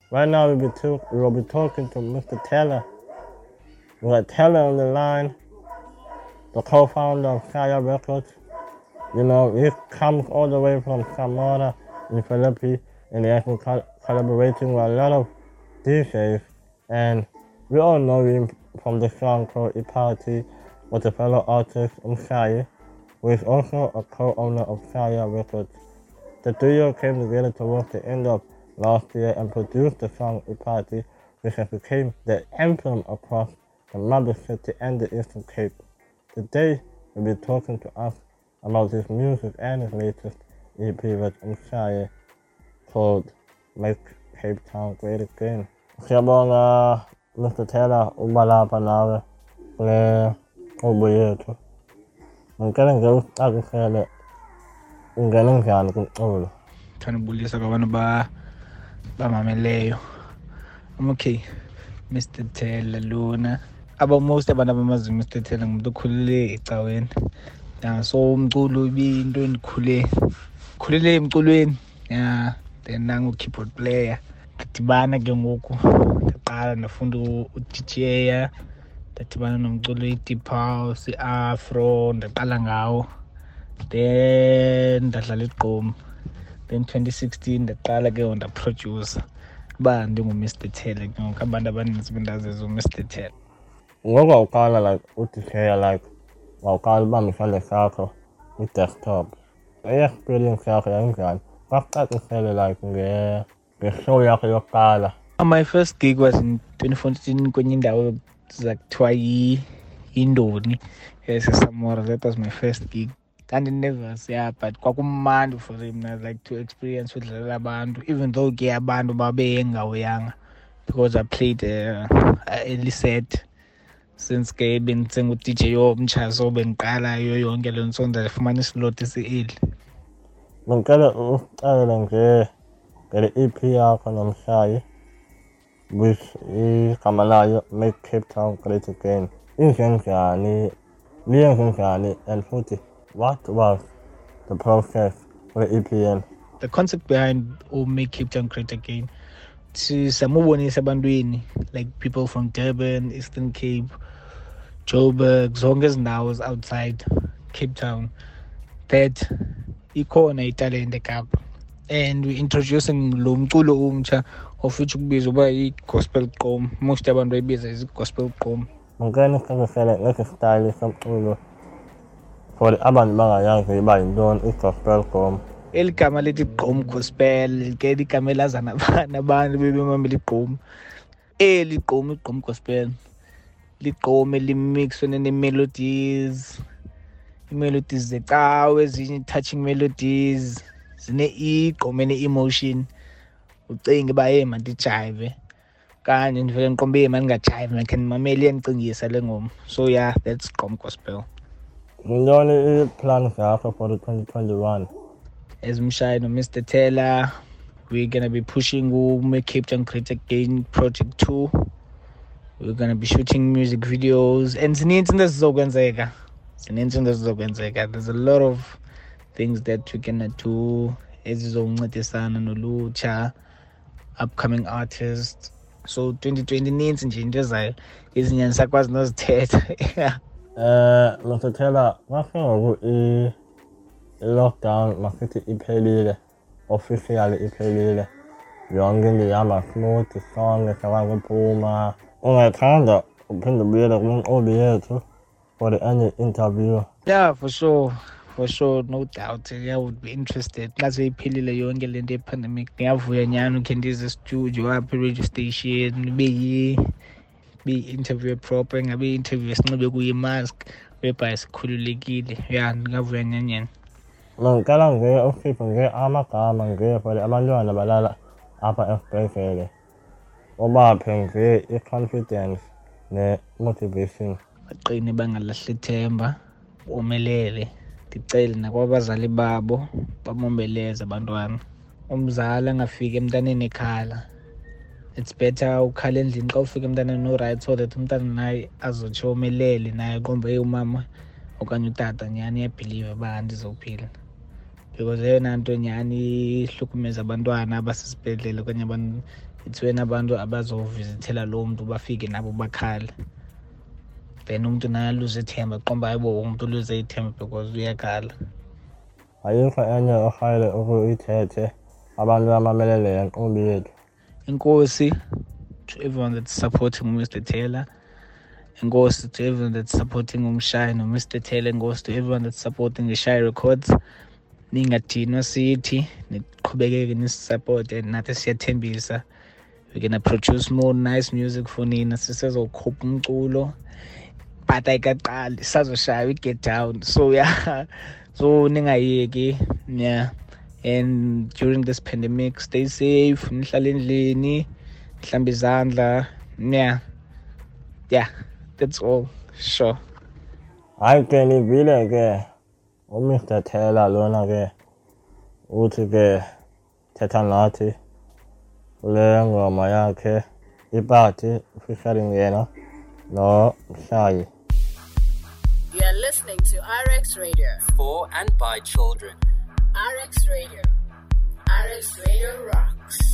Right now we will be talking to Mr. Taylor. We got Taylor on the line, the co-founder of Kaya Records. You know, he comes all the way from Samora in Philippines, and he has been collaborating with a lot of DJs. And we all know him from the song called Equality with a fellow artist Umshai, who is also a co-owner of Kaya Records. The duo came together towards the end of last year and produced the song Equality, which has become the anthem across the Mother City and the Eastern Cape. Today, we'll be talking to us about his music and his latest EP with Umshai called Make Cape Town Great Again. Siyabonga Mr. Taylor ubalapha nawe kule nkqubo yethu. Ngicela nje ucacisele ungena njani kumculo. Thanibulisa kwabantu bamameleyo. Okay, Mr. Taylor lona. Most abantu abamazi Mr. Taylor ngumuntu okhulele ecaweni. So umculo ibinto endikhulele emculweni. Yeah, then nangu keyboard player. Ndadibana ke ngoku ndaqala ndafunda u-DJ, ndadibana nomculo i-deep house, i-afro, ndaqala ngawo. Then ndadlala igqom. Then 2016 ndaqala ke ndaproducer. Uba ndingu-Mr. Taylor ke ngoku abantu abaninzi bendaziza u-Mr. Taylor. Ngoba uqala like u-DJ like wawuqala ubambisa le sakho i-desktop. I-experience yakho yayinjani? Kwakucacisele like nge-show yakho yokuqala. My first gig was in 2014 kwenye indawo zakuthiwa yindoni esesamora. That was my first gig. Nervous, yeah, but kwakumandi for him, like to experience with abantu, even though ke abantu babengahoyanga, because I played early set since ke bengisengu DJ omtshaso bengiqala yonke le nto ndafumana islot esi-early. Ngicela ucele nje ngale EP yakho nomshayi which igama layo Make Cape Town Great Again. Injenjani, liyenze njani, and futhi what was the process for the EPN? The concept behind Make Cape Town Great Again, samubonisa abantwini, like people from Durban, Eastern Cape, Joburg, zonke izindawo outside Cape Town, that ikhona italent eKapa. And we introducing lo mculo omtsha of which kubizwa uba i-gospel gqom. Most abantu bayibiza is-gospel gqom. Ngicela ucacisele ngesi style somculo for abantu bangayazi iba yintoni i-gospel gqom. Eli gama lithi gqom gospel ke ligama elaza nabantu bebemamela igqom. Eli gqom igqom gospel ligqom elimixwe ne-melodies, i-melodies zecawe, ezinye touching melodies, zine-igqom ene-emotion. Ucinge uba mandijive kanye ndivele ndiqombe mandingajive makhe ndimamele iyandicingisa le ngoma. So yeah, that's gqom gospel. Yintoni i-plans yakho for the 2021? As Umshai no Mr. Taylor, we're gonna be pushing Make Cape Town Great Again Project 2. We're gonna be shooting music videos and there's a lot of things that we're gonna do ezizoncedisana nolutsha, upcoming artists. So 2020 needs nje into ezayo ezinye andisakwazi nozithetha. Mr. Taylor, ngasengoku i-lockdown masithi iphelile, officially iphelile, yonke into ihamba smooth, sonke sakwazi ukuphuma. Ungathanda uphinde ubuyele kwinkqubo yethu for any interview? Yeah, for sure, no doubt. I would be interested. Xa seyiphilile yonke le nto ye-pandemic, ndiyavuya nyhani ukhe ndize estudio apha i-radio station, ibe yi-interview proper, ingabe yi-interview esinxibe kuyo imask whereby sikhululekile. Yeah, ndingavuya nyhani. Ngicela nje ukhiphe nje amagama nje for abantwana balala apha esibhedlele, ubaphe nje i-confidence ne-motivation. Baqine bangalahli ithemba, bomelele. Ndicele nakwabazali babo bamombeleze abantwana. Umzali angafiki emntaneni ekhala. It's better ukhala endlini xa ufika emntaneni no-right, so that umntana naye azotsho omelele naye qombe umama okanye utata nyhani iyabhiliva uba ndizophila. Because eyona nto nyhani ihlukumeza abantwana abasesibhedlele okanye it's when abantu abazovisithela lo muntu bafike nabo bakhala, then umuntu naye lose ithemba, qomba hayibo umuntu lose ithemba because uyakhala. Ayikho enye ohayile ukuyithethe abantu bamamelele yenqumbi yethu. Inkosi to everyone that's supporting Mr. Taylor. Inkosi to everyone that's supporting Umshai no Mr. Taylor. Inkosi to everyone that's supporting the Shy Records. Ningathina sithi niqhubekeke nisupport and nathi siyathembisa we're gonna produce more nice music for nina. Sisezokhupha umculo but ayikaqali sazoshaya we get down, so yeah, so ningayeki, yeah. And during this pandemic, stay safe, nihlale endlini, hlambe izandla, yeah, that's all. Sure. Hayi ke nivile ke uMr. Taylor lona ke uthi ke thetha nathi kule ngoma yakhe iparty featuring yena no Mshayi. You are listening to RX Radio. For and by children. RX Radio. RX Radio rocks.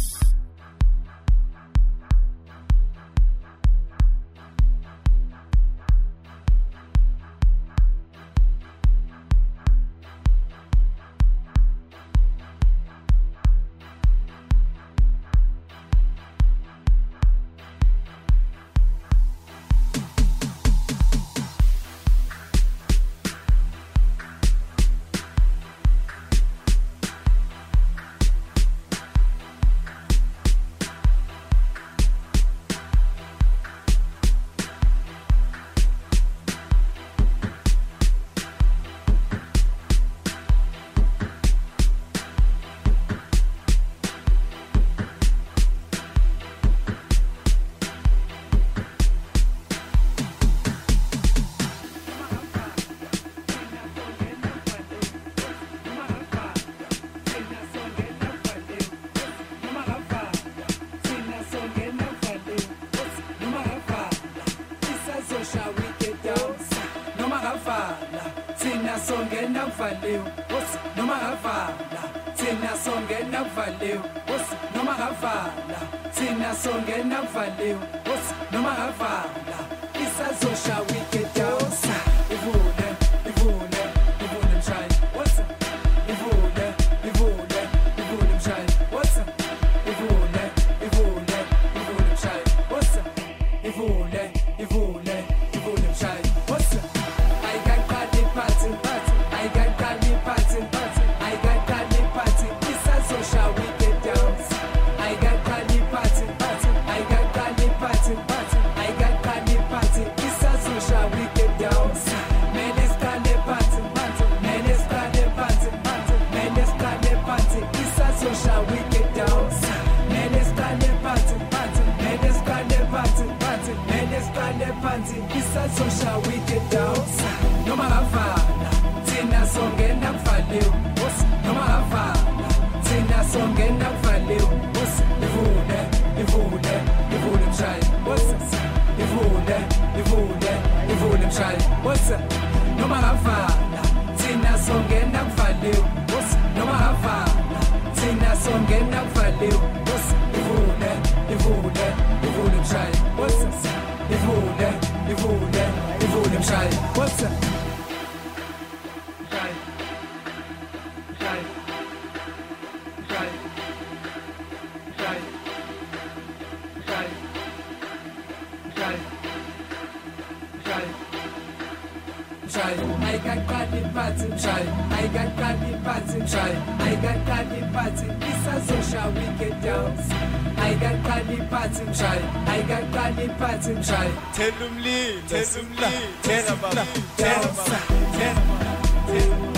Tell them lean, tell them lean, tell them